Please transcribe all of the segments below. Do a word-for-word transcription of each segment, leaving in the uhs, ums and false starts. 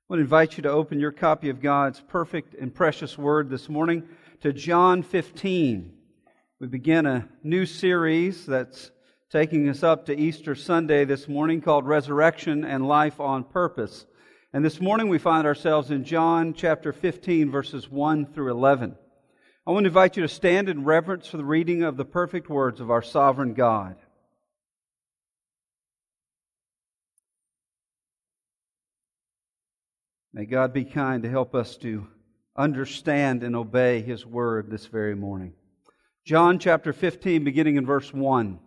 I want to invite you to open your copy of God's perfect and precious Word this morning to John fifteen. We begin a new series that's taking us up to Easter Sunday this morning called Resurrection and Life on Purpose. And this morning we find ourselves in John chapter fifteen, verses one through eleven. I want to invite you to stand in reverence for the reading of the perfect words of our sovereign God. May God be kind to help us to understand and obey His Word this very morning. John chapter fifteen, beginning in verse one.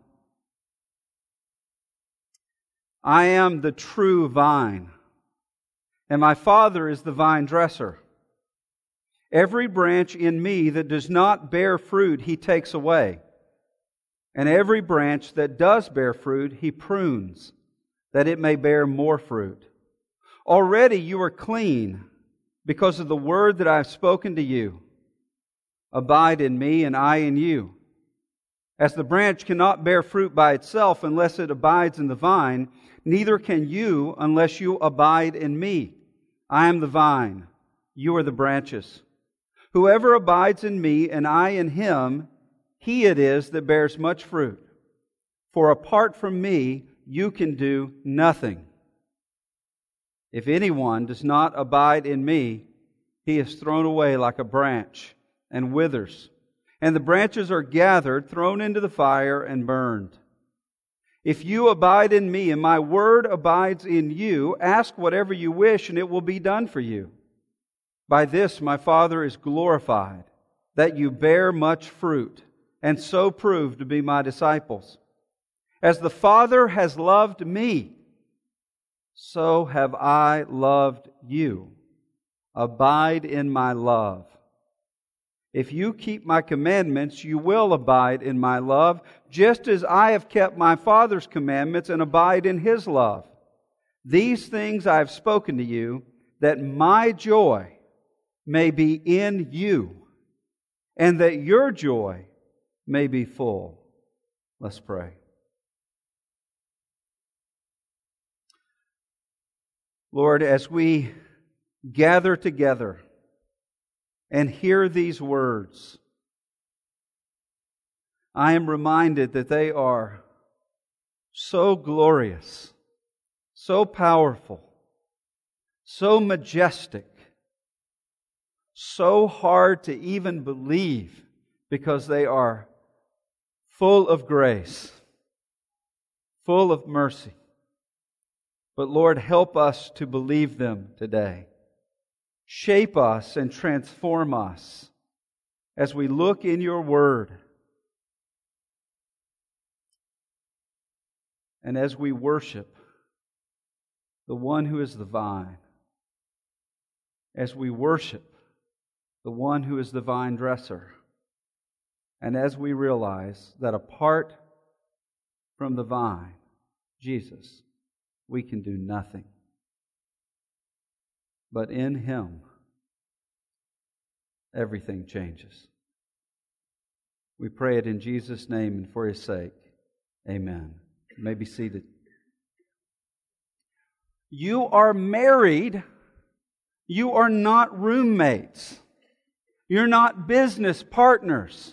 I am the true vine, and my Father is the vine dresser. Every branch in me that does not bear fruit, He takes away. And every branch that does bear fruit, He prunes, that it may bear more fruit. Already you are clean because of the word that I have spoken to you. Abide in me and I in you. As the branch cannot bear fruit by itself unless it abides in the vine, neither can you unless you abide in me. I am the vine, you are the branches. Whoever abides in me and I in him, he it is that bears much fruit. For apart from me, you can do nothing. If anyone does not abide in me, he is thrown away like a branch and withers. And the branches are gathered, thrown into the fire, and burned. If you abide in me, and my word abides in you, ask whatever you wish, and it will be done for you. By this my Father is glorified, that you bear much fruit, and so prove to be my disciples. As the Father has loved me, so have I loved you. Abide in my love. If you keep my commandments, you will abide in my love, just as I have kept my Father's commandments and abide in His love. These things I have spoken to you, that my joy may be in you, and that your joy may be full. Let's pray. Lord, as we gather together and hear these words, I am reminded that they are so glorious, so powerful, so majestic, so hard to even believe because they are full of grace, full of mercy. But Lord, help us to believe them today. Shape us and transform us as we look in Your Word and as we worship the one who is the vine, as we worship the one who is the vine dresser, and as we realize that apart from the vine, Jesus, we can do nothing. But in Him, everything changes. We pray it in Jesus' name and for His sake. Amen. You may be seated. You are married. You are not roommates. You're not business partners.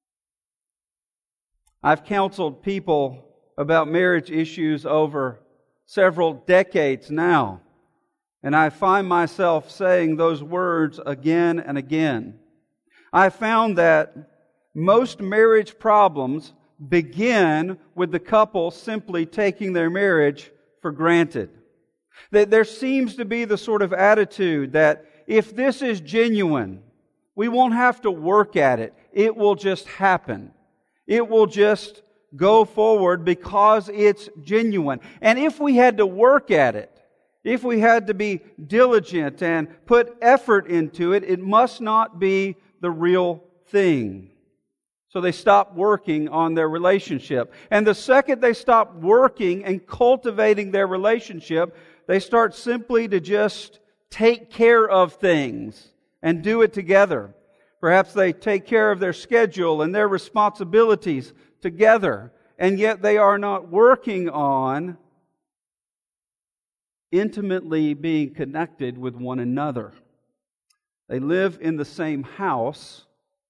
I've counseled people about marriage issues over several decades now, and I find myself saying those words again and again. I found that most marriage problems begin with the couple simply taking their marriage for granted. That there seems to be the sort of attitude that if this is genuine, we won't have to work at it. It will just happen. It will just go forward because it's genuine. And if we had to work at it, if we had to be diligent and put effort into it, it must not be the real thing. So they stop working on their relationship. And the second they stop working and cultivating their relationship, they start simply to just take care of things and do it together. Perhaps they take care of their schedule and their responsibilities together, and yet they are not working on intimately being connected with one another. They live in the same house,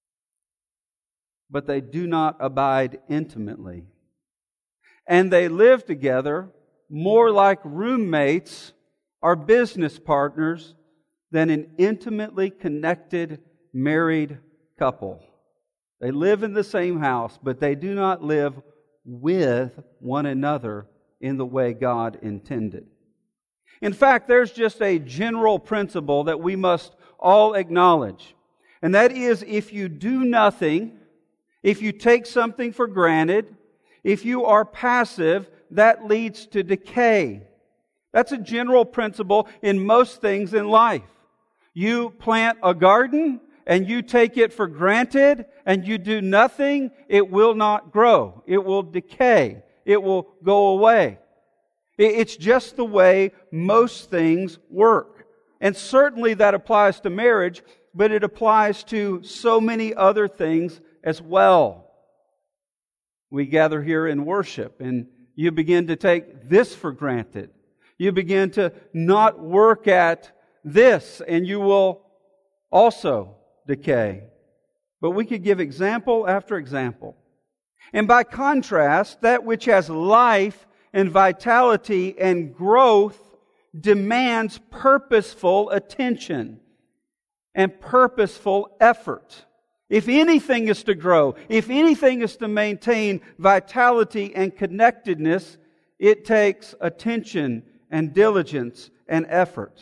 but they do not abide intimately. And they live together more like roommates or business partners than an intimately connected married couple. They live in the same house, but they do not live with one another in the way God intended. In fact, there's just a general principle that we must all acknowledge. And that is, if you do nothing, if you take something for granted, if you are passive, that leads to decay. That's a general principle in most things in life. You plant a garden and you take it for granted and you do nothing, it will not grow. It will decay. It will go away. It's just the way most things work. And certainly that applies to marriage, but it applies to so many other things as well. We gather here in worship and you begin to take this for granted. You begin to not work at this and you will also decay. But we could give example after example. And by contrast, that which has life and vitality and growth demands purposeful attention and purposeful effort. If anything is to grow, if anything is to maintain vitality and connectedness, it takes attention and diligence and effort.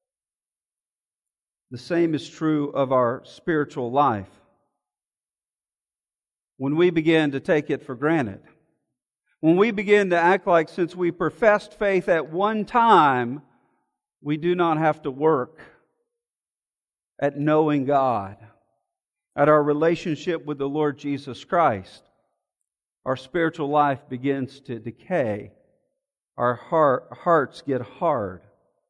The same is true of our spiritual life. When we begin to take it for granted, when we begin to act like since we professed faith at one time, we do not have to work at knowing God, at our relationship with the Lord Jesus Christ, our spiritual life begins to decay. Our heart, hearts get hard.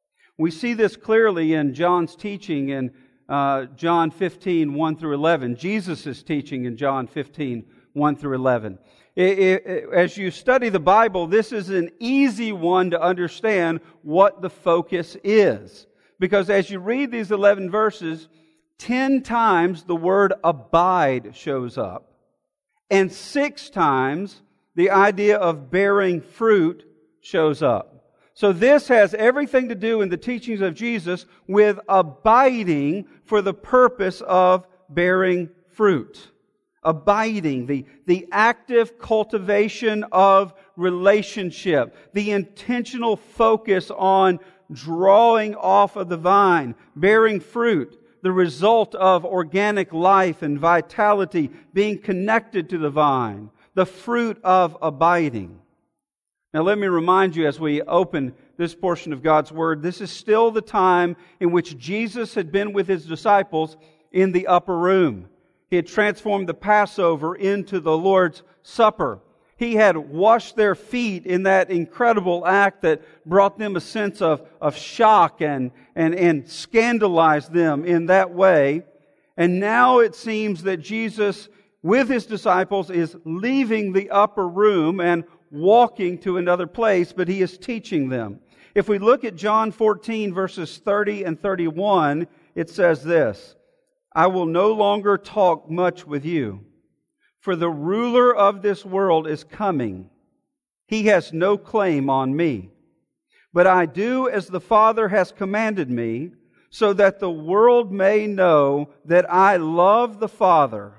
We see this clearly in John's teaching in uh, John fifteen, one through eleven. Jesus' teaching in John fifteen, one through eleven. It, it, as you study the Bible, this is an easy one to understand what the focus is. Because as you read these eleven verses, ten times the word abide shows up. And six times the idea of bearing fruit shows up. So this has everything to do in the teachings of Jesus with abiding for the purpose of bearing fruit. Abiding, the, the active cultivation of relationship, the intentional focus on drawing off of the vine, bearing fruit, the result of organic life and vitality being connected to the vine, the fruit of abiding. Now let me remind you as we open this portion of God's Word, this is still the time in which Jesus had been with His disciples in the upper room. He had transformed the Passover into the Lord's Supper. He had washed their feet in that incredible act that brought them a sense of, of shock and, and, and scandalized them in that way. And now it seems that Jesus, with His disciples, is leaving the upper room and walking to another place, but He is teaching them. If we look at John fourteen, verses thirty and thirty-one, it says this, "I will no longer talk much with you, for the ruler of this world is coming. He has no claim on me. But I do as the Father has commanded me, so that the world may know that I love the Father.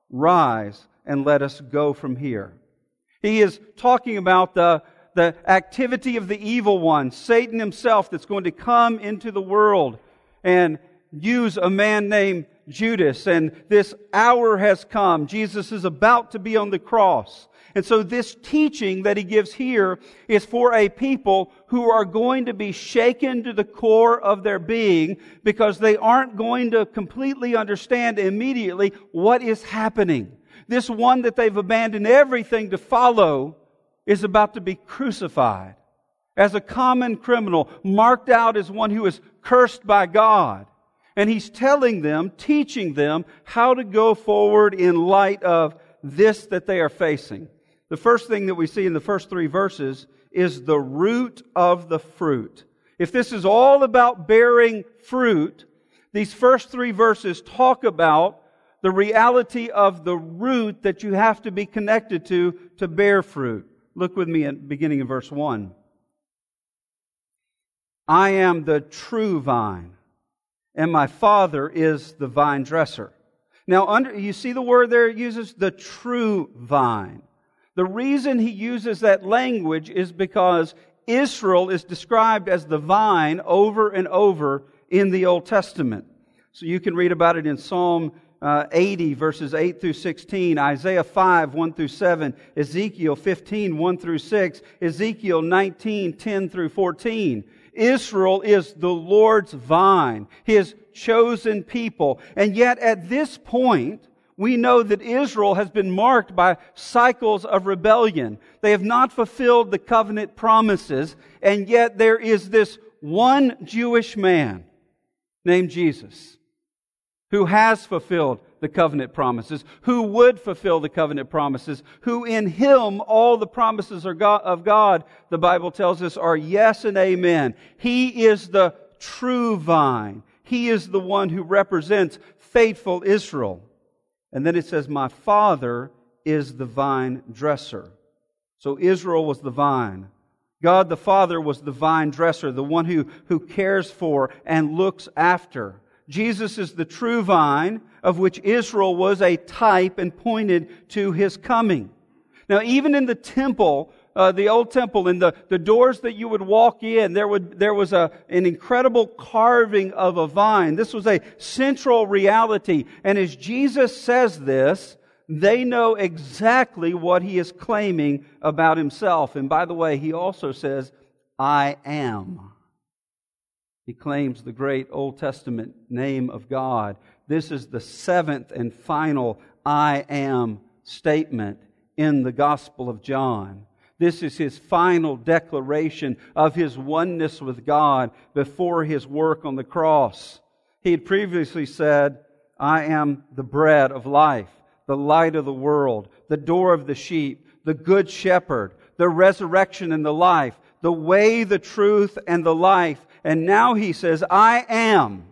Rise and let us go from here." He is talking about the, the activity of the evil one, Satan himself, that's going to come into the world and use a man named Judas. And this hour has come. Jesus is about to be on the cross. And so this teaching that He gives here is for a people who are going to be shaken to the core of their being because they aren't going to completely understand immediately what is happening. This one that they've abandoned everything to follow is about to be crucified as a common criminal, marked out as one who is cursed by God. And He's telling them, teaching them how to go forward in light of this that they are facing. The first thing that we see in the first three verses is the root of the fruit. If this is all about bearing fruit, these first three verses talk about the reality of the root that you have to be connected to to bear fruit. Look with me at the beginning of verse one. I am the true vine, and my Father is the vine dresser. Now, under, you see the word there it uses the true vine. The reason he uses that language is because Israel is described as the vine over and over in the Old Testament. So you can read about it in Psalm uh, eighty, verses eight through sixteen, Isaiah five, one through seven, Ezekiel fifteen, one through six, Ezekiel nineteen, ten through fourteen. Israel is the Lord's vine, His chosen people. And yet at this point, we know that Israel has been marked by cycles of rebellion. They have not fulfilled the covenant promises, and yet there is this one Jewish man named Jesus who has fulfilled the covenant promises, who would fulfill the covenant promises, who in Him all the promises are God, of God, the Bible tells us, are yes and amen. He is the true vine. He is the one who represents faithful Israel. And then it says, my Father is the vine dresser. So Israel was the vine. God the Father was the vine dresser, the one who, who cares for and looks after. Jesus is the true vine, of which Israel was a type and pointed to His coming. Now, even in the temple, uh, the old temple, in the, the doors that you would walk in, there would there was a an incredible carving of a vine. This was a central reality. And as Jesus says this, they know exactly what He is claiming about Himself. And by the way, He also says, I am. He claims the great Old Testament name of God. This is the seventh and final I am statement in the Gospel of John. This is His final declaration of His oneness with God before His work on the cross. He had previously said, I am the bread of life, the light of the world, the door of the sheep, the good shepherd, the resurrection and the life, the way, the truth, and the life. And now He says, I am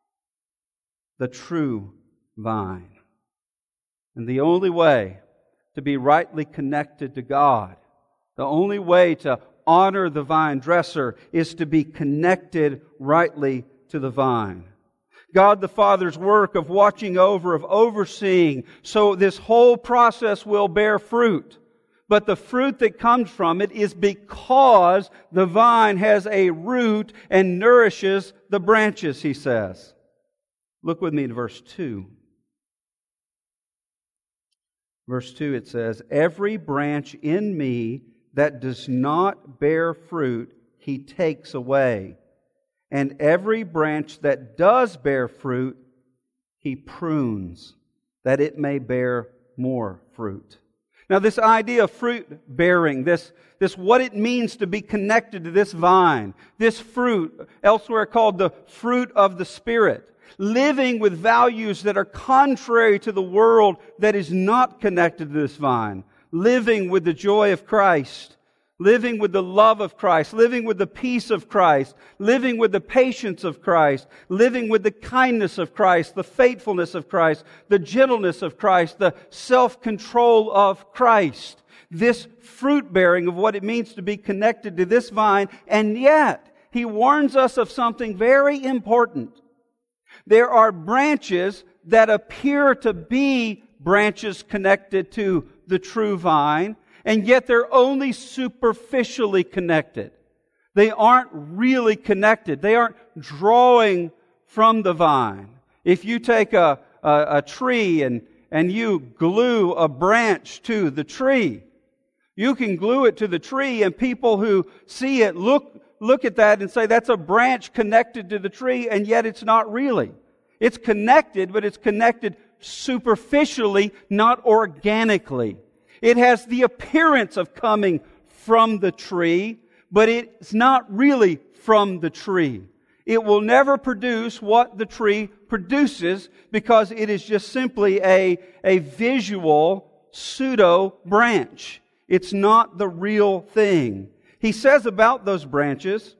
the true vine. And the only way to be rightly connected to God, the only way to honor the vine dresser is to be connected rightly to the vine. God the Father's work of watching over, of overseeing, so this whole process will bear fruit. But the fruit that comes from it is because the vine has a root and nourishes the branches, he says. Look with me to verse two. Verse two, it says, every branch in me that does not bear fruit, He takes away. And every branch that does bear fruit, He prunes, that it may bear more fruit. Now, this idea of fruit bearing, this, this what it means to be connected to this vine, this fruit, elsewhere called the fruit of the Spirit, living with values that are contrary to the world that is not connected to this vine, living with the joy of Christ, living with the love of Christ, living with the peace of Christ, living with the patience of Christ, living with the kindness of Christ, the faithfulness of Christ, the gentleness of Christ, the self-control of Christ. This fruit-bearing of what it means to be connected to this vine, and yet He warns us of something very important. There are branches that appear to be branches connected to the true vine, and yet they're only superficially connected. They aren't really connected. They aren't drawing from the vine. If you take a, a, a tree and, and you glue a branch to the tree, you can glue it to the tree, and people who see it look, look at that and say, that's a branch connected to the tree, and yet it's not really. It's connected, but it's connected superficially, not organically. It has the appearance of coming from the tree, but it's not really from the tree. It will never produce what the tree produces because it is just simply a, a visual pseudo branch. It's not the real thing. He says about those branches,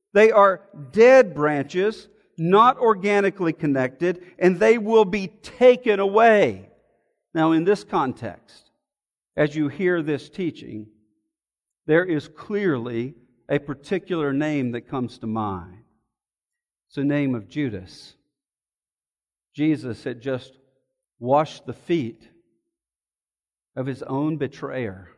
They are dead branches, not organically connected, and they will be taken away. Now, in this context, as you hear this teaching, there is clearly a particular name that comes to mind. It's the name of Judas. Jesus had just washed the feet of His own betrayer.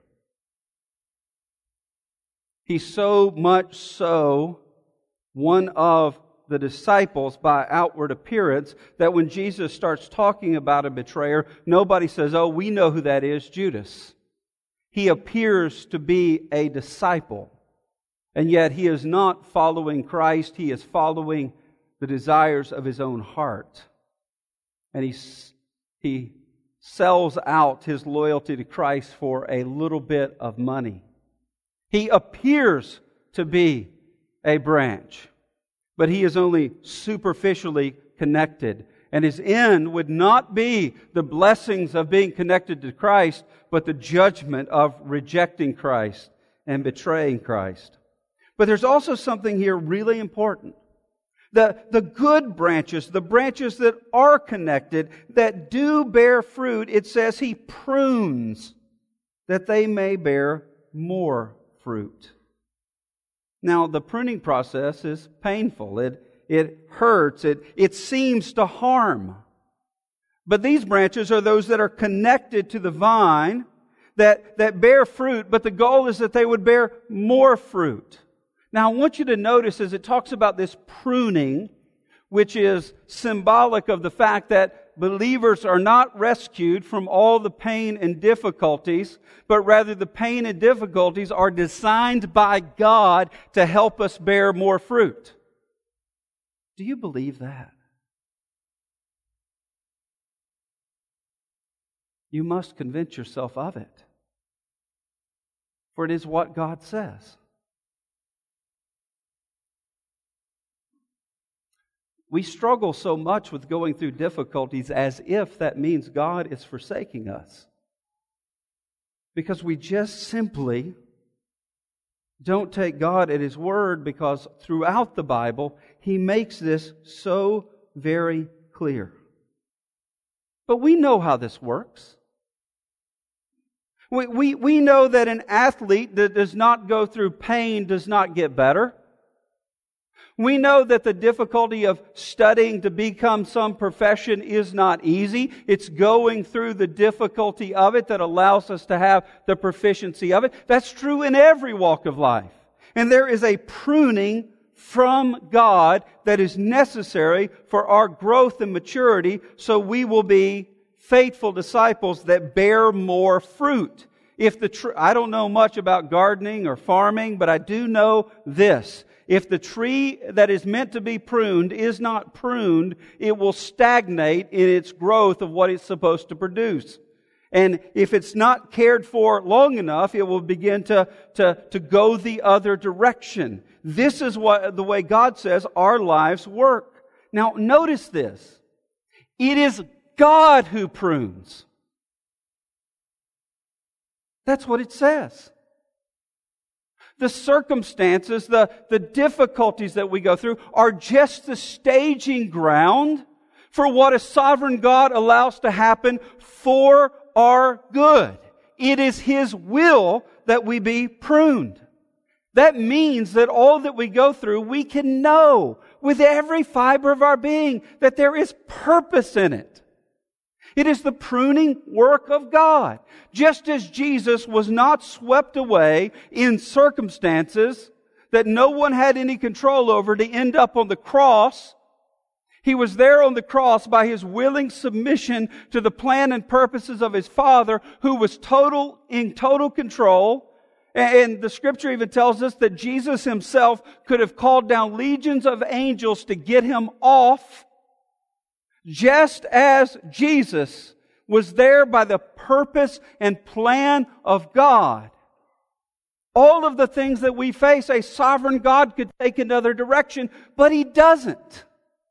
He's so much so one of the disciples by outward appearance that when Jesus starts talking about a betrayer, nobody says, "Oh, we know who that is, Judas." He appears to be a disciple, and yet he is not following Christ. He is following the desires of his own heart. And he, he sells out his loyalty to Christ for a little bit of money. He appears to be a branch, but he is only superficially connected. And his end would not be the blessings of being connected to Christ, but the judgment of rejecting Christ and betraying Christ. But there's also something here really important. The, the good branches, the branches that are connected, that do bear fruit, it says He prunes that they may bear more fruit. Now, the pruning process is painful. It, it hurts. It, it seems to harm. But these branches are those that are connected to the vine, that, that bear fruit, but the goal is that they would bear more fruit. Now, I want you to notice as it talks about this pruning, which is symbolic of the fact that believers are not rescued from all the pain and difficulties, but rather the pain and difficulties are designed by God to help us bear more fruit. Do you believe that? You must convince yourself of it. For it is what God says. We struggle so much with going through difficulties as if that means God is forsaking us. Because we just simply don't take God at His word, because throughout the Bible, He makes this so very clear. But we know how this works. We, we, we know that an athlete that does not go through pain does not get better. We know that the difficulty of studying to become some profession is not easy. It's going through the difficulty of it that allows us to have the proficiency of it. That's true in every walk of life. And there is a pruning from God that is necessary for our growth and maturity, so we will be faithful disciples that bear more fruit. If the tr- I don't know much about gardening or farming, but I do know this. If the tree that is meant to be pruned is not pruned, it will stagnate in its growth of what it's supposed to produce. And if it's not cared for long enough, it will begin to, to, to go the other direction. This is what the way God says our lives work. Now, notice this. It is God who prunes. That's what it says. The circumstances, the, the difficulties that we go through are just the staging ground for what a sovereign God allows to happen for our good. It is His will that we be pruned. That means that all that we go through, we can know with every fiber of our being that there is purpose in it. It is the pruning work of God. Just as Jesus was not swept away in circumstances that no one had any control over to end up on the cross, He was there on the cross by His willing submission to the plan and purposes of His Father, who was total in total control. And the Scripture even tells us that Jesus Himself could have called down legions of angels to get Him off. Just as Jesus was there by the purpose and plan of God, all of the things that we face, a sovereign God could take another direction, but He doesn't.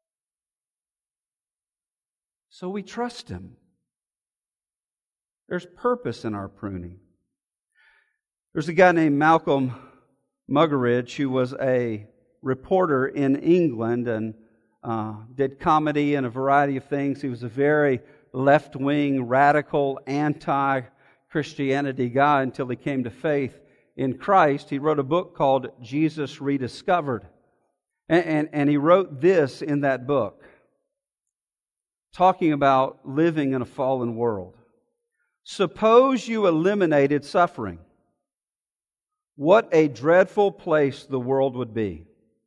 So we trust Him. There's purpose in our pruning. There's a guy named Malcolm Muggeridge who was a reporter in England and uh, did comedy and a variety of things. He was a very left-wing, radical, anti-Christianity guy until he came to faith in Christ. He wrote a book called Jesus Rediscovered. And, and, and he wrote this in that book, talking about living in a fallen world. Suppose you eliminated suffering. What a dreadful place the world would be.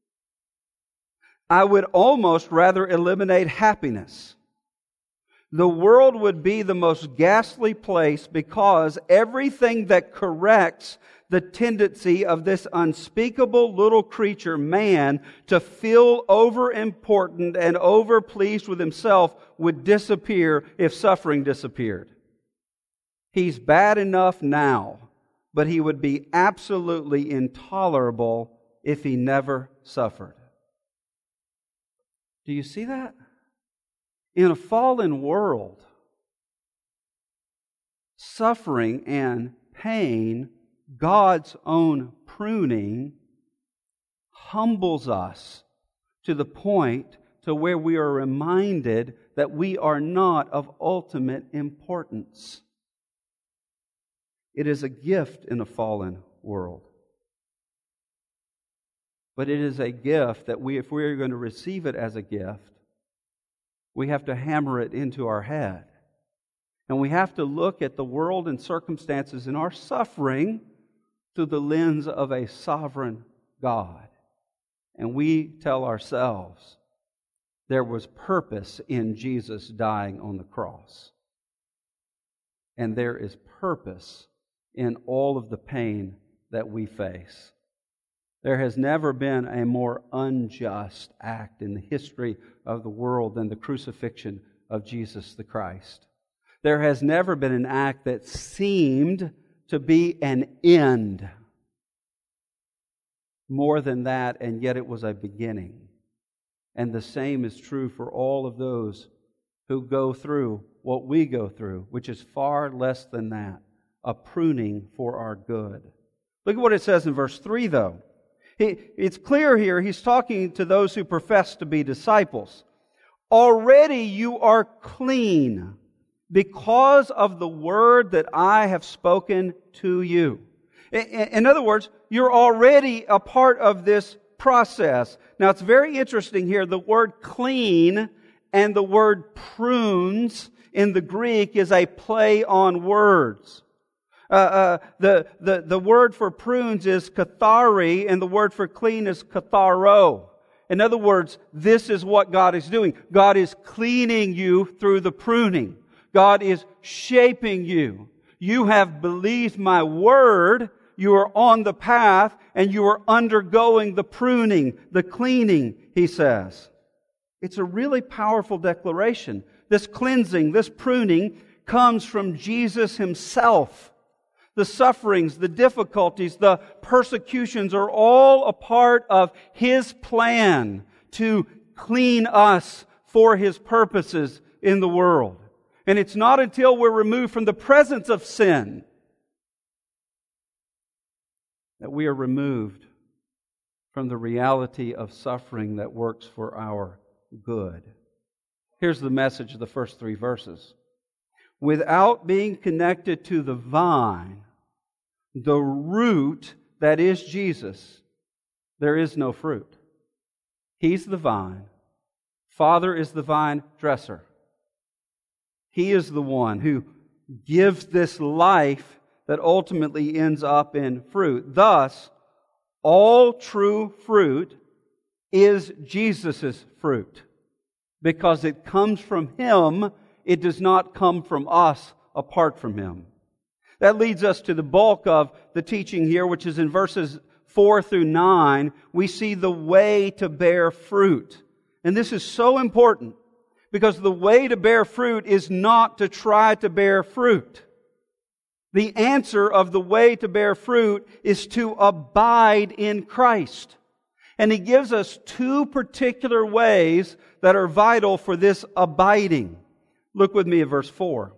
I would almost rather eliminate happiness. The world would be the most ghastly place because everything that corrects the tendency of this unspeakable little creature, man, to feel over-important and over-pleased with himself would disappear if suffering disappeared. He's bad enough now, but he would be absolutely intolerable if he never suffered. Do you see that? In a fallen world, suffering and pain, God's own pruning, humbles us to the point to where we are reminded that we are not of ultimate importance. It is a gift in a fallen world. But it is a gift that we, if we are going to receive it as a gift, we have to hammer it into our head. And we have to look at the world and circumstances in our suffering through the lens of a sovereign God. And we tell ourselves there was purpose in Jesus dying on the cross. And there is purpose in all of the pain that we face. There has never been a more unjust act in the history of the world than the crucifixion of Jesus the Christ. There has never been an act that seemed to be an end more than that, and yet it was a beginning. And the same is true for all of those who go through what we go through, which is far less than that, a pruning for our good. Look at what it says in verse three, though. He, it's clear here he's talking to those who profess to be disciples. Already you are clean because of the word that I have spoken to you. In, in other words, you're already a part of this process. Now it's very interesting here. The word clean and the word prunes in the Greek is a play on words. Uh, uh, the, the, the word for prunes is kathari, and the word for clean is katharo. In other words, this is what God is doing. God is cleaning you through the pruning. God is shaping you. You have believed my word. You are on the path, and you are undergoing the pruning, the cleaning, he says. It's a really powerful declaration. This cleansing, this pruning comes from Jesus Himself. The sufferings, the difficulties, the persecutions are all a part of His plan to clean us for His purposes in the world. And it's not until we're removed from the presence of sin that we are removed from the reality of suffering that works for our good. Here's the message of the first three verses. Without being connected to the vine, the root that is Jesus, there is no fruit. He's the vine. Father is the vine dresser. He is the one who gives this life that ultimately ends up in fruit. Thus, all true fruit is Jesus' fruit. Because it comes from Him, it does not come from us apart from Him. That leads us to the bulk of the teaching here, which is in verses four through nine. We see the way to bear fruit. And this is so important because the way to bear fruit is not to try to bear fruit. The answer of the way to bear fruit is to abide in Christ. And He gives us two particular ways that are vital for this abiding. Look with me at verse four.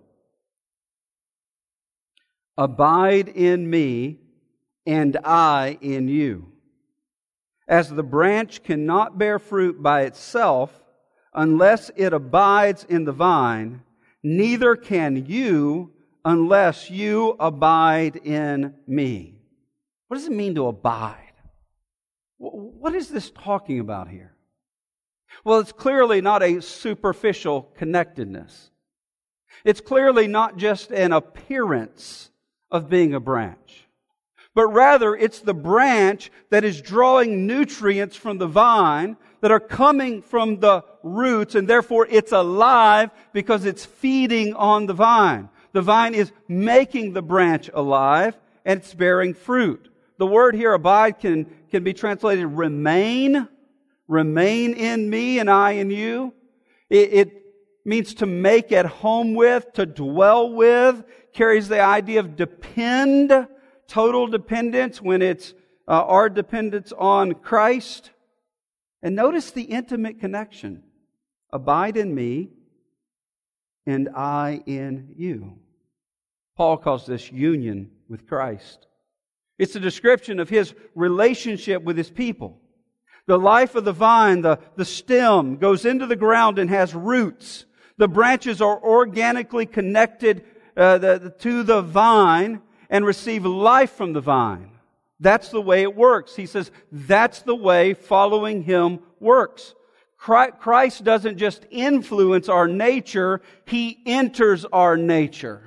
Abide in me, and I in you. As the branch cannot bear fruit by itself unless it abides in the vine, neither can you unless you abide in me. What does it mean to abide? What is this talking about here? Well, it's clearly not a superficial connectedness. It's clearly not just an appearance of being a branch, but rather it's the branch that is drawing nutrients from the vine that are coming from the roots, and therefore it's alive because it's feeding on the vine. The vine is making the branch alive, and it's bearing fruit. The word here, abide, can, can be translated remain. Remain in me and I in you. It, it means to make at home with, to dwell with, carries the idea of depend, total dependence when it's uh, our dependence on Christ. And notice the intimate connection. Abide in me and I in you. Paul calls this union with Christ. It's a description of his relationship with his people. The life of the vine, the, the stem, goes into the ground and has roots. The branches are organically connected uh, the, to the vine and receive life from the vine. That's the way it works. He says that's the way following Him works. Christ doesn't just influence our nature, He enters our nature.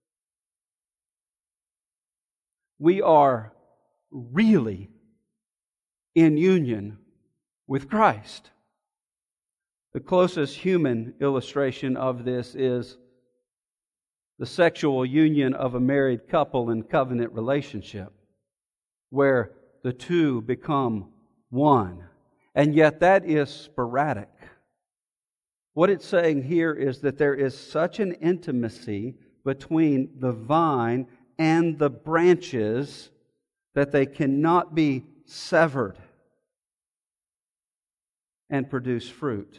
We are really in union with Christ. The closest human illustration of this is the sexual union of a married couple in covenant relationship, where the two become one. And yet that is sporadic. What it's saying here is that there is such an intimacy between the vine and the branches that they cannot be severed and produce fruit.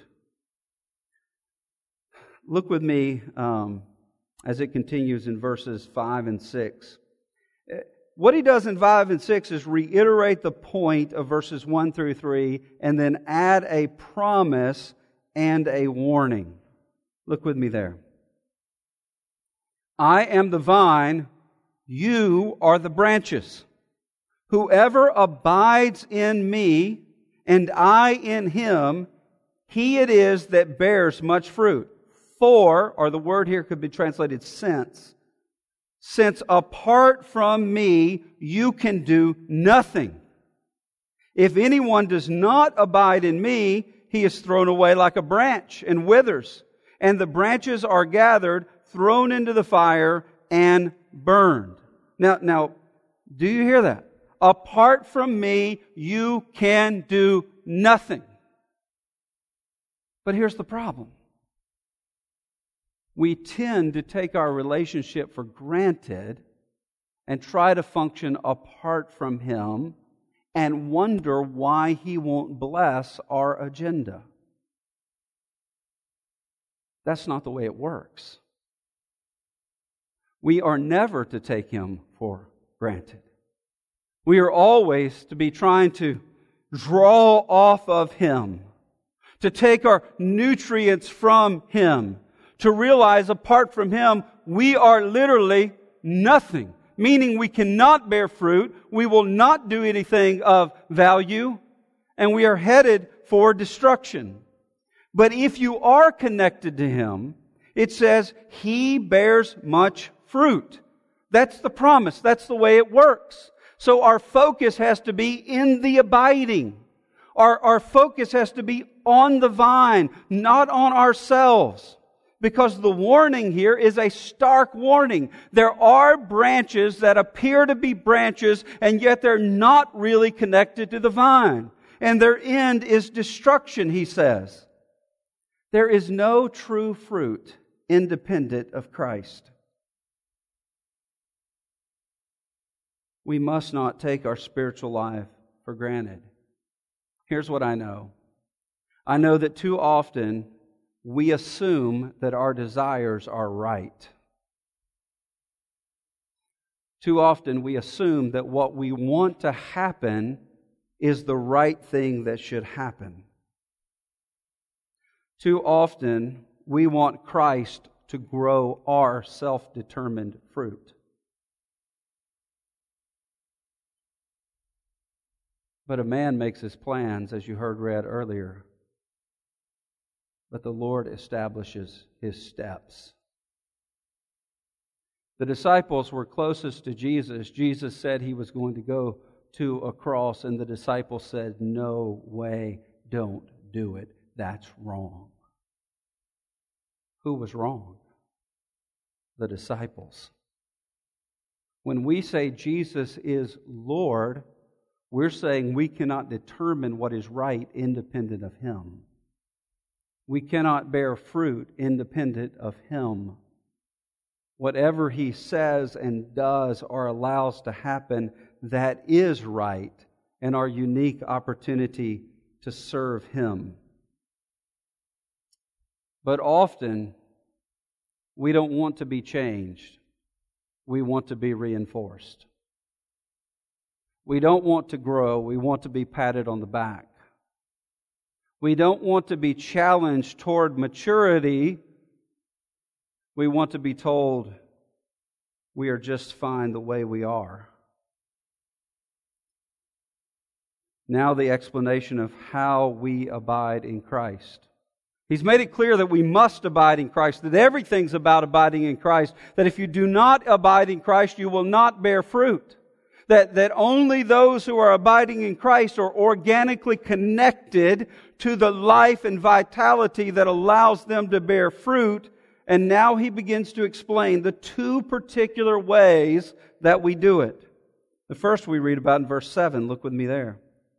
Look with me um, as it continues in verses five and six. What he does in five and six is reiterate the point of verses one through three and then add a promise and a warning. Look with me there. I am the vine, you are the branches. Whoever abides in me and I in him, he it is that bears much fruit. For, or the word here could be translated since, since apart from me you can do nothing. If anyone does not abide in me, he is thrown away like a branch and withers, and the branches are gathered, thrown into the fire, and burned. Now, now, do you hear that? Apart from me, you can do nothing. But here's the problem. We tend to take our relationship for granted and try to function apart from Him and wonder why He won't bless our agenda. That's not the way it works. We are never to take Him for granted. We are always to be trying to draw off of Him, to take our nutrients from Him, to realize apart from Him, we are literally nothing. Meaning we cannot bear fruit, we will not do anything of value, and we are headed for destruction. But if you are connected to Him, it says He bears much fruit. That's the promise. That's the way it works. So our focus has to be in the abiding. Our, our focus has to be on the vine, not on ourselves. Because the warning here is a stark warning. There are branches that appear to be branches, and yet they're not really connected to the vine. And their end is destruction, he says. There is no true fruit independent of Christ. We must not take our spiritual life for granted. Here's what I know. I know that too often we assume that our desires are right. Too often we assume that what we want to happen is the right thing that should happen. Too often, we want Christ to grow our self-determined fruit. But a man makes his plans, as you heard read earlier. But the Lord establishes His steps. The disciples were closest to Jesus. Jesus said He was going to go to a cross, and the disciples said, "No way, don't do it. That's wrong." Who was wrong? The disciples. When we say Jesus is Lord, we're saying we cannot determine what is right independent of Him. We cannot bear fruit independent of Him. Whatever He says and does or allows to happen, that is right and our unique opportunity to serve Him. But often, we don't want to be changed. We want to be reinforced. We don't want to grow. We want to be patted on the back. We don't want to be challenged toward maturity. We want to be told we are just fine the way we are. Now the explanation of how we abide in Christ. He's made it clear that we must abide in Christ, that everything's about abiding in Christ, that if you do not abide in Christ, you will not bear fruit. That, that only those who are abiding in Christ are organically connected to the life and vitality that allows them to bear fruit. And now he begins to explain the two particular ways that we do it. The first we read about in verse seven. Look with me there.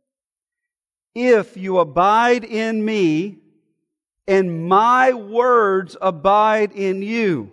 If you abide in me, and my words abide in you,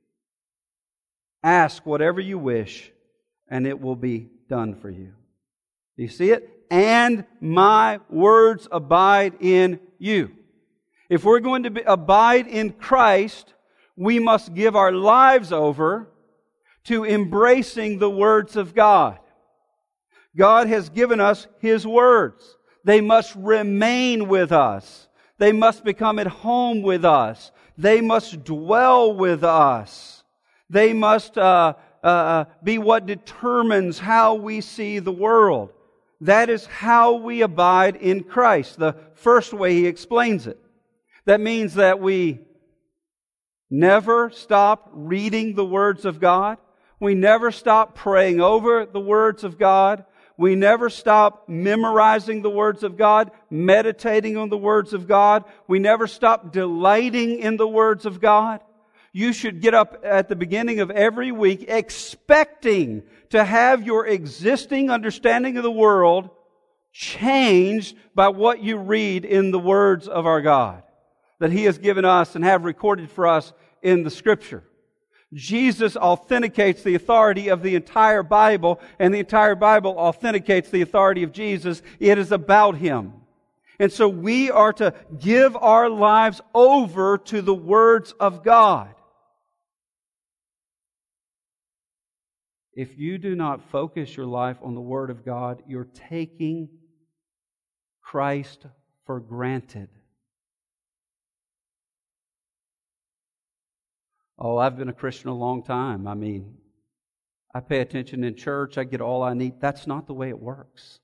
ask whatever you wish, and it will be done for you. Do you see it? And my words abide in you. If we're going to be, abide in Christ, we must give our lives over to embracing the words of God. God has given us His words. They must remain with us. They must become at home with us. They must dwell with us. They must uh, uh, be what determines how we see the world. That is how we abide in Christ. The first way he explains it. That means that we never stop reading the words of God. We never stop praying over the words of God. We never stop memorizing the words of God, meditating on the words of God. We never stop delighting in the words of God. You should get up at the beginning of every week expecting to have your existing understanding of the world changed by what you read in the words of our God that He has given us and have recorded for us in the Scripture. Jesus authenticates the authority of the entire Bible, and the entire Bible authenticates the authority of Jesus. It is about Him. And so we are to give our lives over to the words of God. If you do not focus your life on the Word of God, you're taking Christ for granted. Oh, I've been a Christian a long time. I mean, I pay attention in church. I get all I need. That's not the way it works.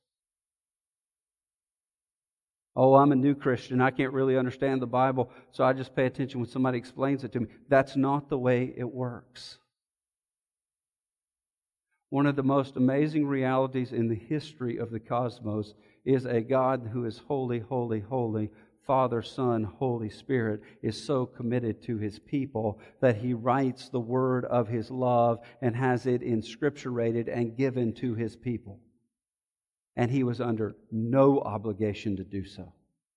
Oh, I'm a new Christian. I can't really understand the Bible, so I just pay attention when somebody explains it to me. That's not the way it works. One of the most amazing realities in the history of the cosmos is a God who is holy, holy, holy. Father, Son, Holy Spirit is so committed to His people that He writes the word of His love and has it inscripturated and given to His people. And He was under no obligation to do so.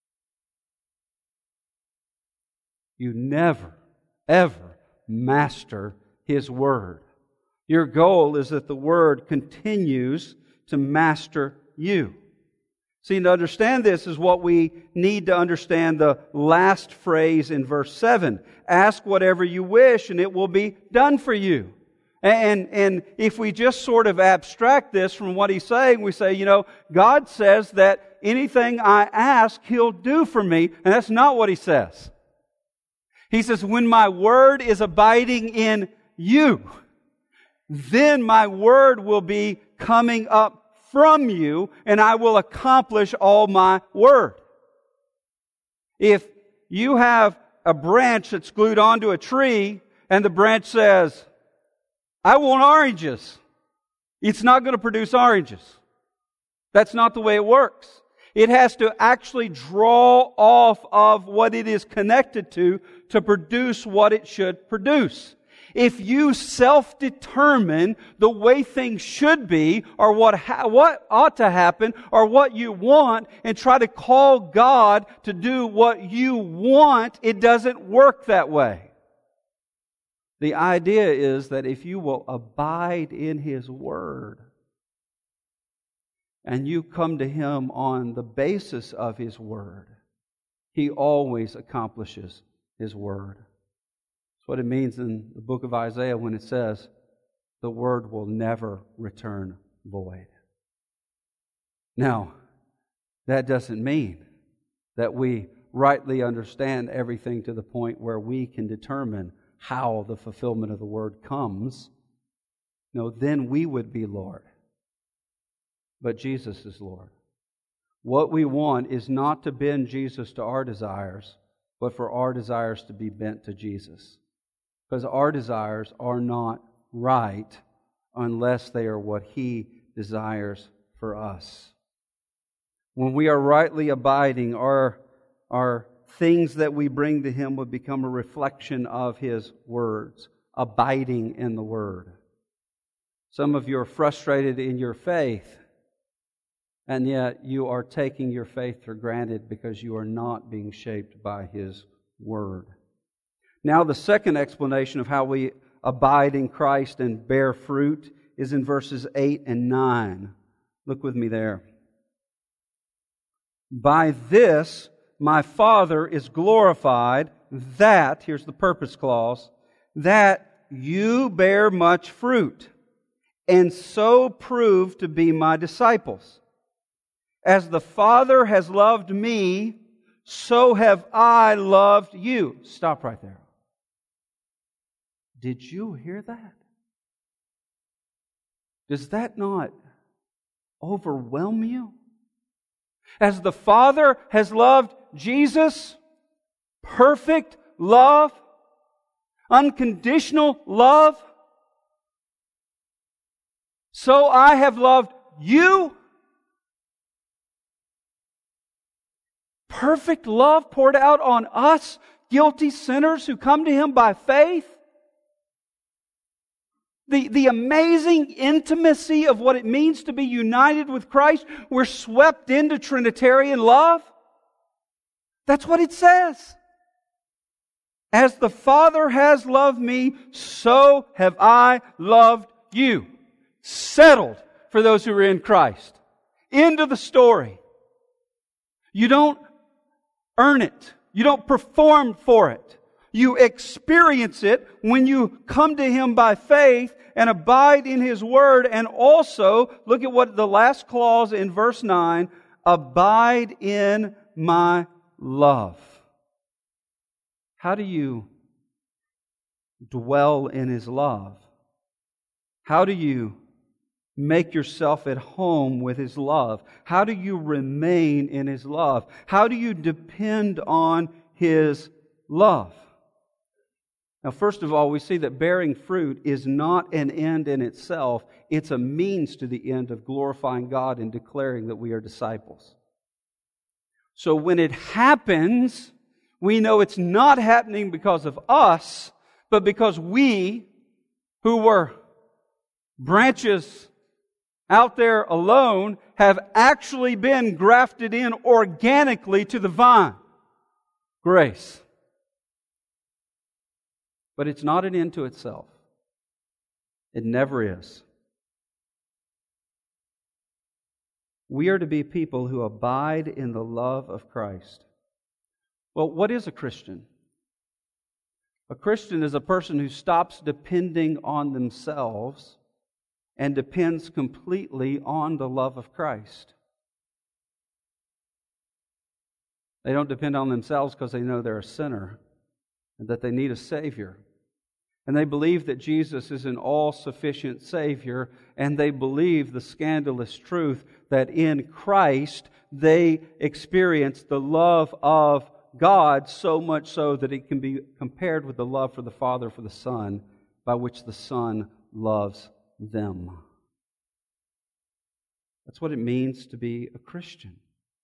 You never, ever master His Word. Your goal is that the Word continues to master you. See, to understand this is what we need to understand the last phrase in verse seven. Ask whatever you wish and it will be done for you. And, and if we just sort of abstract this from what He's saying, we say, you know, God says that anything I ask, He'll do for me. And that's not what He says. He says, when my word is abiding in you, then my word will be coming up from you, and I will accomplish all my word. If you have a branch that's glued onto a tree, and the branch says, I want oranges, it's not going to produce oranges. That's not the way it works. It has to actually draw off of what it is connected to to produce what it should produce. If you self-determine the way things should be, or what ha- what ought to happen, or what you want, and try to call God to do what you want, it doesn't work that way. The idea is that if you will abide in His Word, and you come to Him on the basis of His Word, He always accomplishes His Word. That's what it means in the book of Isaiah when it says, the Word will never return void. Now, that doesn't mean that we rightly understand everything to the point where we can determine how the fulfillment of the Word comes. No, then we would be Lord. But Jesus is Lord. What we want is not to bend Jesus to our desires, but for our desires to be bent to Jesus. Because our desires are not right unless they are what He desires for us. When we are rightly abiding, our, our things that we bring to Him will become a reflection of His words, abiding in the Word. Some of you are frustrated in your faith, and yet you are taking your faith for granted because you are not being shaped by His Word. Now, the second explanation of how we abide in Christ and bear fruit is in verses eight and nine. Look with me there. By this my Father is glorified, that, here's the purpose clause, that you bear much fruit, and so prove to be my disciples. As the Father has loved me, so have I loved you. Stop right there. Did you hear that? Does that not overwhelm you? As the Father has loved Jesus, perfect love, unconditional love, so I have loved you. Perfect love poured out on us, guilty sinners who come to Him by faith. The, the amazing intimacy of what it means to be united with Christ. We're swept into Trinitarian love. That's what it says. As the Father has loved me, so have I loved you. Settled for those who are in Christ. End of the story. You don't earn it. You don't perform for it. You experience it when you come to Him by faith and abide in His Word. And also, look at what the last clause in verse nine, abide in my love. How do you dwell in His love? How do you make yourself at home with His love? How do you remain in His love? How do you depend on His love? Now, first of all, we see that bearing fruit is not an end in itself. It's a means to the end of glorifying God and declaring that we are disciples. So when it happens, we know it's not happening because of us, but because we, who were branches out there alone, have actually been grafted in organically to the vine. Grace. But it's not an end to itself. It never is. We are to be people who abide in the love of Christ. Well, what is a Christian? A Christian is a person who stops depending on themselves and depends completely on the love of Christ. They don't depend on themselves because they know they're a sinner and that they need a Savior. And they believe that Jesus is an all-sufficient Savior, and they believe the scandalous truth that in Christ they experience the love of God, so much so that it can be compared with the love for the Father for the Son, by which the Son loves them. That's what it means to be a Christian.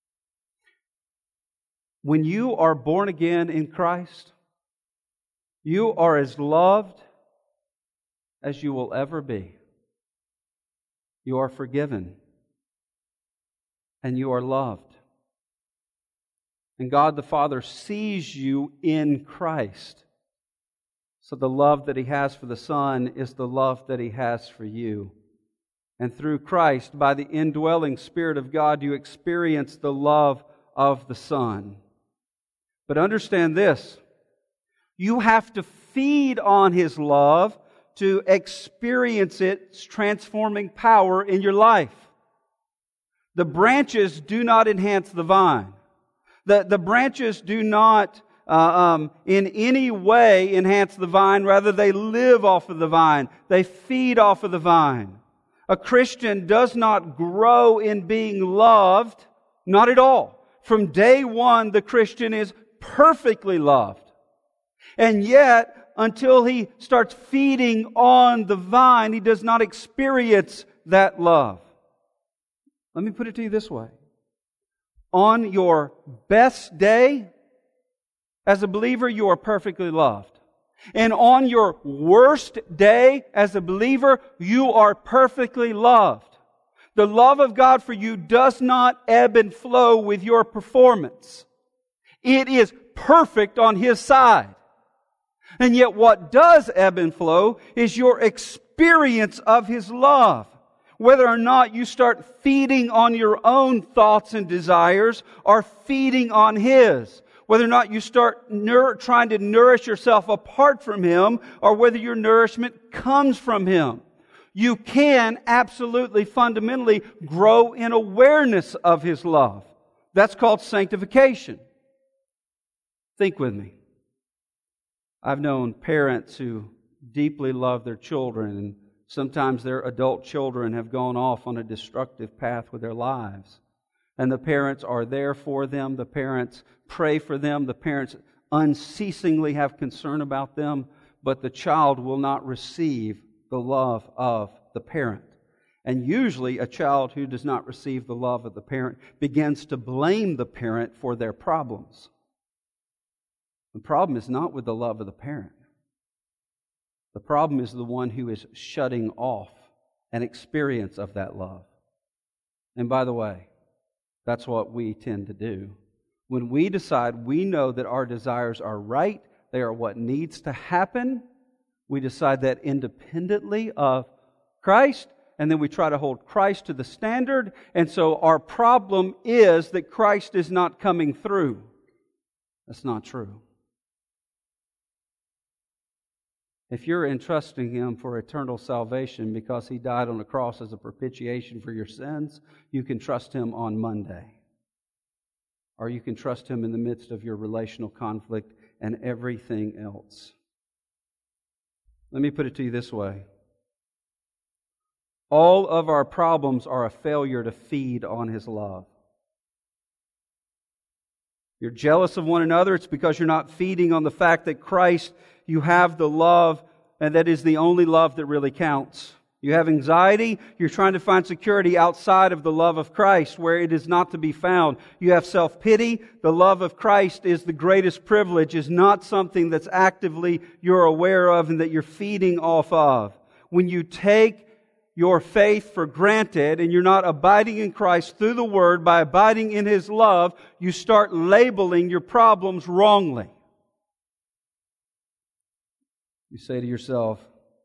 When you are born again in Christ, you are as loved as you will ever be. You are forgiven, and you are loved. And God the Father sees you in Christ. So the love that He has for the Son is the love that He has for you. And through Christ, by the indwelling Spirit of God, you experience the love of the Son. But understand this, you have to feed on His love to experience its transforming power in your life. The branches do not enhance the vine. The, the branches do not uh, um, in any way enhance the vine. Rather, they live off of the vine. They feed off of the vine. A Christian does not grow in being loved, not at all. From day one, the Christian is perfectly loved. And yet, until he starts feeding on the vine, he does not experience that love. Let me put it to you this way. On your best day, as a believer, you are perfectly loved. And on your worst day, as a believer, you are perfectly loved. The love of God for you does not ebb and flow with your performance. It is perfect on His side. And yet what does ebb and flow is your experience of His love. Whether or not you start feeding on your own thoughts and desires or feeding on His. Whether or not you start nour- trying to nourish yourself apart from Him or whether your nourishment comes from Him. You can absolutely, fundamentally grow in awareness of His love. That's called sanctification. Think with me. I've known parents who deeply love their children, and sometimes their adult children have gone off on a destructive path with their lives. And the parents are there for them. The parents pray for them. The parents unceasingly have concern about them. But the child will not receive the love of the parent. And usually a child who does not receive the love of the parent begins to blame the parent for their problems. The problem is not with the love of the parent. The problem is the one who is shutting off an experience of that love. And by the way, that's what we tend to do. When we decide we know that our desires are right, they are what needs to happen, we decide that independently of Christ, and then we try to hold Christ to the standard, and so our problem is that Christ is not coming through. That's not true. If you're entrusting Him for eternal salvation because He died on the cross as a propitiation for your sins, you can trust Him on Monday. Or you can trust Him in the midst of your relational conflict and everything else. Let me put it to you this way. All of our problems are a failure to feed on His love. You're jealous of one another, it's because you're not feeding on the fact that Christ, you have the love, and that is the only love that really counts. You have anxiety, you're trying to find security outside of the love of Christ, where it is not to be found. You have self-pity, the love of Christ is the greatest privilege, is not something that's actively you're aware of and that you're feeding off of. When you take your faith for granted and you're not abiding in Christ through the Word by abiding in His love, you start labeling your problems wrongly. You say to yourself,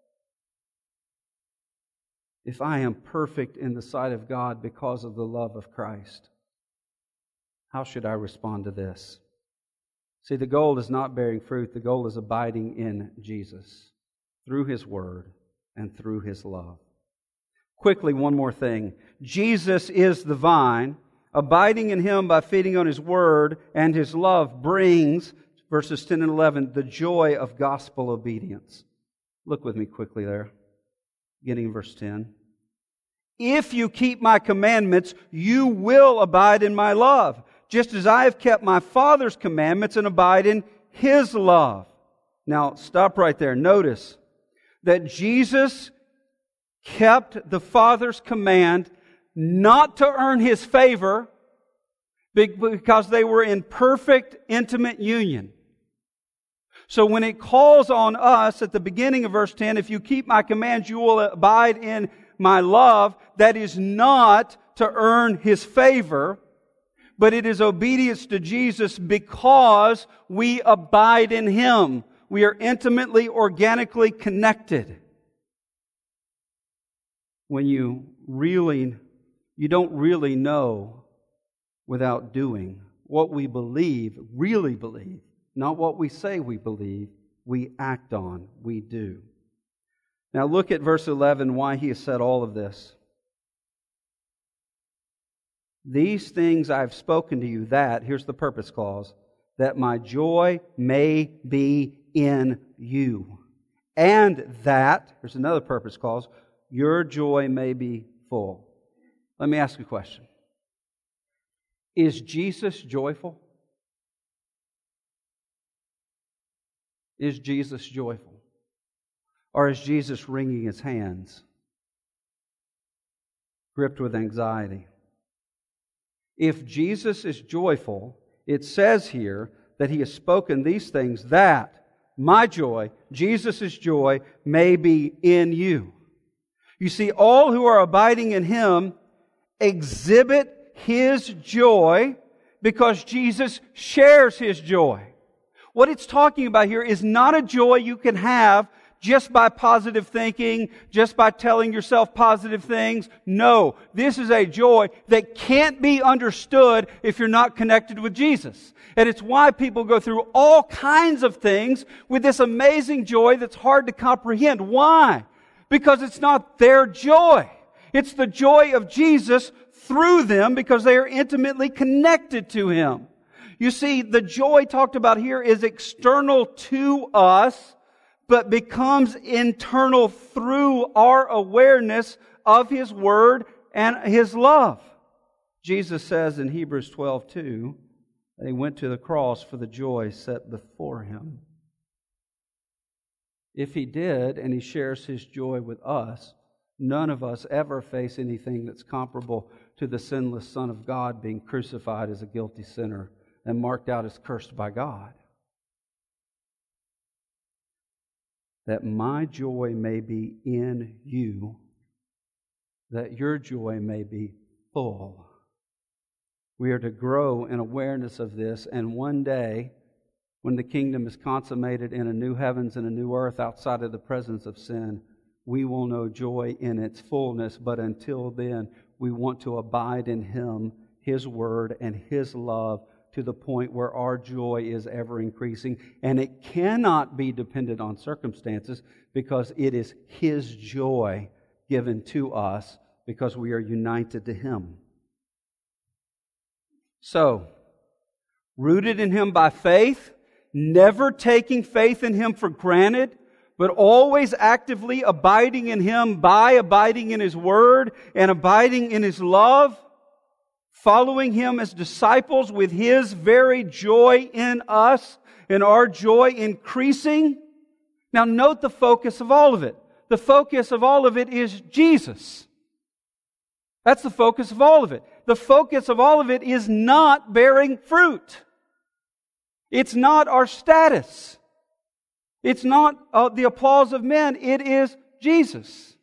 if I am perfect in the sight of God because of the love of Christ, how should I respond to this? See, the goal is not bearing fruit. The goal is abiding in Jesus through His Word and through His love. Quickly, one more thing. Jesus is the vine. Abiding in Him by feeding on His Word and His love brings, verses ten and eleven, the joy of gospel obedience. Look with me quickly there, beginning in verse ten. If you keep my commandments, you will abide in my love, just as I have kept my Father's commandments and abide in His love. Now, stop right there. Notice that Jesus kept the Father's command not to earn His favor, because they were in perfect, intimate union. So when it calls on us at the beginning of verse ten, if you keep my commands, you will abide in my love, that is not to earn His favor, but it is obedience to Jesus because we abide in Him. We are intimately, organically connected. When you really, you don't really know without doing what we believe, really believe, not what we say we believe, we act on, we do. Now look at verse eleven, why He has said all of this. These things I have spoken to you that, here's the purpose clause, that my joy may be in you. And that, here's another purpose clause, your joy may be full. Let me ask you a question. Is Jesus joyful? Is Jesus joyful? Or is Jesus wringing His hands, gripped with anxiety? If Jesus is joyful, it says here that He has spoken these things, that my joy, Jesus' joy, may be in you. You see, all who are abiding in Him exhibit His joy because Jesus shares His joy. What it's talking about here is not a joy you can have just by positive thinking, just by telling yourself positive things. No, this is a joy that can't be understood if you're not connected with Jesus. And it's why people go through all kinds of things with this amazing joy that's hard to comprehend. Why? Because it's not their joy. It's the joy of Jesus through them because they are intimately connected to Him. You see, the joy talked about here is external to us, but becomes internal through our awareness of His Word and His love. Jesus says in Hebrews twelve two that He went to the cross for the joy set before Him. If He did, and He shares His joy with us, none of us ever face anything that's comparable to the sinless Son of God being crucified as a guilty sinner and marked out as cursed by God. That my joy may be in you, that your joy may be full. We are to grow in awareness of this, and one day, when the kingdom is consummated in a new heavens and a new earth outside of the presence of sin, we will know joy in its fullness. But until then, we want to abide in Him, His Word, and His love to the point where our joy is ever increasing. And it cannot be dependent on circumstances because it is His joy given to us because we are united to Him. So, rooted in Him by faith, never taking faith in Him for granted, but always actively abiding in Him by abiding in His Word and abiding in His love, following Him as disciples with His very joy in us and our joy increasing. Now note the focus of all of it. The focus of all of it is Jesus. That's the focus of all of it. The focus of all of it is not bearing fruit. It's not our status. It's not uh, the applause of men. It is Jesus.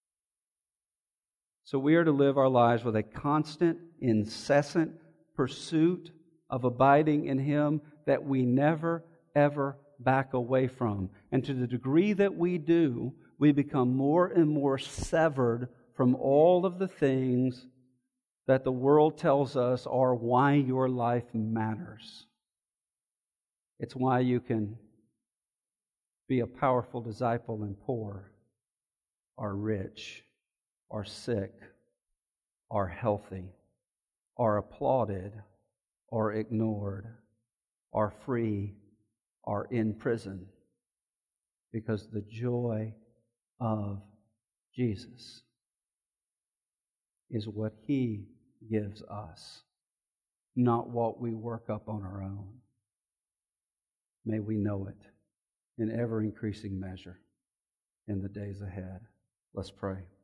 So we are to live our lives with a constant, incessant pursuit of abiding in Him that we never, ever back away from. And to the degree that we do, we become more and more severed from all of the things that the world tells us are why your life matters. It's why you can be a powerful disciple and poor, or rich, or sick, or healthy, or applauded, or ignored, or free, or in prison. Because the joy of Jesus is what He gives us, not what we work up on our own. May we know it in ever-increasing measure in the days ahead. Let's pray.